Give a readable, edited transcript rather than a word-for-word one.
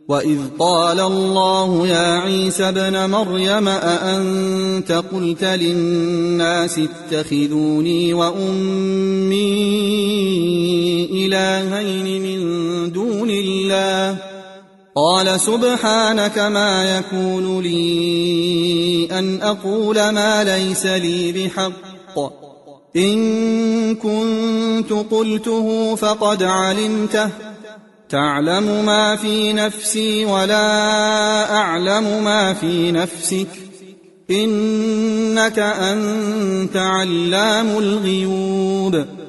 وإذ قال الله يا عيسى ابن مريم أأنت قلت للناس اتخذوني وأمي إلهين من دون الله قال سبحانك ما يكون لي أن أقول ما ليس لي بحق إن كنت قلته فقد علمته تعلم ما في نفسي ولا أعلم ما في نفسك إنك أنت علام الغيوب